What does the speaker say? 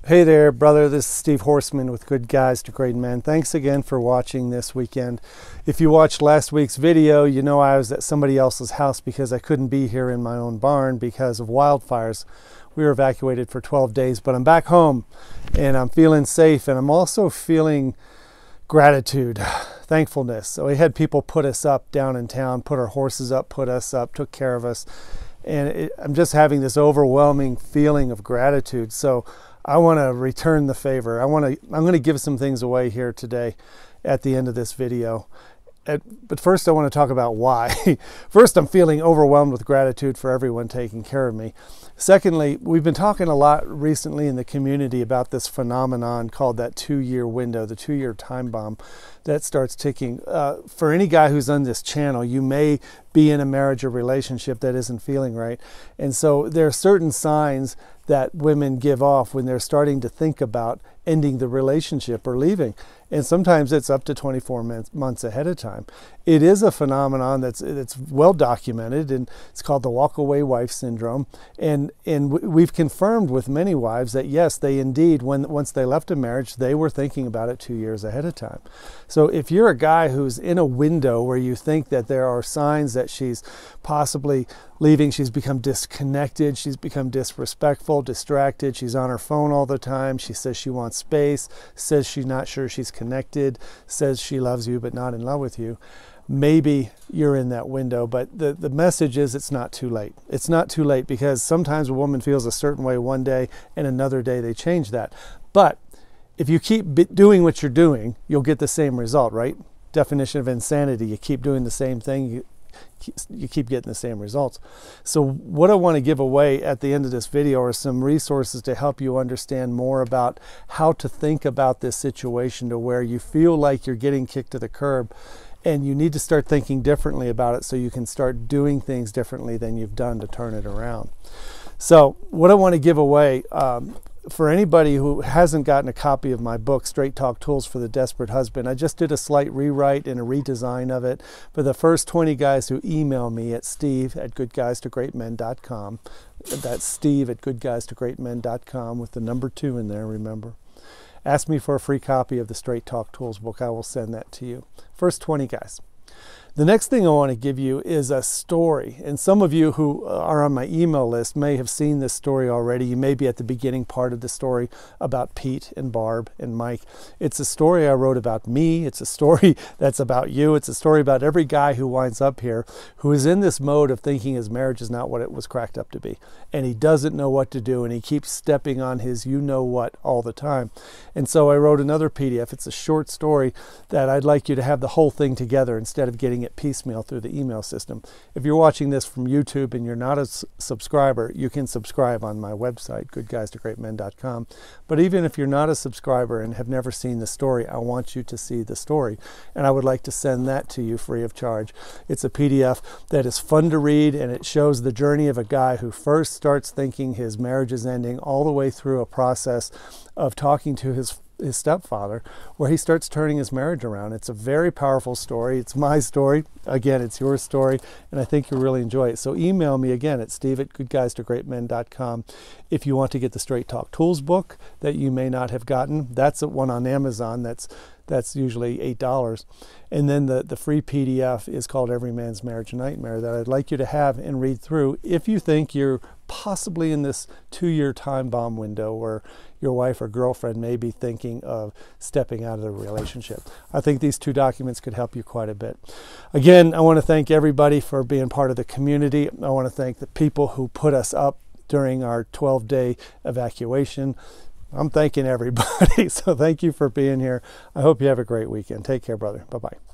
Hey there, brother. This is Steve Horseman with Good Guys to Great Men. Thanks again for watching this weekend. If you watched last week's video, you know I was at somebody else's house because I couldn't be here in my own barn because of wildfires. We were evacuated for 12 days, but I'm back home and I'm feeling safe, and I'm also feeling gratitude, thankfulness. So we had people put us up down in town, put our horses up, put us up, took care of us. And I'm just having this overwhelming feeling of gratitude. So I want to return the favor. I'm going to give some things away here today at the end of this video. But first I want to talk about why. First, I'm feeling overwhelmed with gratitude for everyone taking care of me. Secondly, we've been talking a lot recently in the community about this phenomenon called that 2-year window, the 2-year time bomb that starts ticking. For any guy who's on this channel, you may be in a marriage or relationship that isn't feeling right. And so there are certain signs that women give off when they're starting to think about ending the relationship or leaving. And sometimes it's up to 24 months ahead of time. It is a phenomenon that's well documented, and it's called the walk-away wife syndrome. And we've confirmed with many wives that yes, they indeed, once they left a marriage, they were thinking about it 2 years ahead of time. So if you're a guy who's in a window where you think that there are signs that she's possibly leaving, she's become disconnected, she's become disrespectful, distracted, she's on her phone all the time, she says she wants space, says she's not sure she's connected, says she loves you but not in love with you, maybe you're in that window. But the message is it's not too late. It's not too late, because sometimes a woman feels a certain way one day and another day they change that. But if you keep doing what you're doing, you'll get the same result, right? Definition of insanity: you keep doing the same thing, you keep getting the same results. So what I want to give away at the end of this video are some resources to help you understand more about how to think about this situation to where you feel like you're getting kicked to the curb, and you need to start thinking differently about it so you can start doing things differently than you've done to turn it around. So what I want to give away, for anybody who hasn't gotten a copy of my book, Straight Talk Tools for the Desperate Husband, I just did a slight rewrite and a redesign of it for the first 20 guys who email me at steve@goodguystogreatmen.com. That's steve@goodguystogreatmen.com with the number 2 in there, remember. Ask me for a free copy of the Straight Talk Tools book. I will send that to you. First 20 guys. The next thing I want to give you is a story, and some of you who are on my email list may have seen this story already. You may be at the beginning part of the story about Pete and Barb and Mike. It's a story I wrote about me. It's a story that's about you. It's a story about every guy who winds up here who is in this mode of thinking his marriage is not what it was cracked up to be, and he doesn't know what to do, and he keeps stepping on his you-know-what all the time. And so I wrote another PDF. It's a short story that I'd like you to have the whole thing together instead of getting it piecemeal through the email system. If you're watching this from YouTube and you're not a subscriber, you can subscribe on my website, goodguystogreatmen.com. But even if you're not a subscriber and have never seen the story, I want you to see the story, and I would like to send that to you free of charge. It's a PDF that is fun to read, and it shows the journey of a guy who first starts thinking his marriage is ending all the way through a process of talking to his stepfather, where he starts turning his marriage around. It's a very powerful story. It's my story. Again, it's your story, and I think you'll really enjoy it. So email me again at steve@goodguystogreatmen.com if you want to get the Straight Talk Tools book that you may not have gotten. That's one on Amazon. That's usually $8. And then the free PDF is called Every Man's Marriage Nightmare, that I'd like you to have and read through if you think you're possibly in this 2-year time bomb window where your wife or girlfriend may be thinking of stepping out of the relationship. I think these 2 documents could help you quite a bit. Again, I want to thank everybody for being part of the community. I want to thank the people who put us up during our 12-day evacuation. I'm thanking everybody. So thank you for being here. I hope you have a great weekend. Take care, brother. Bye-bye.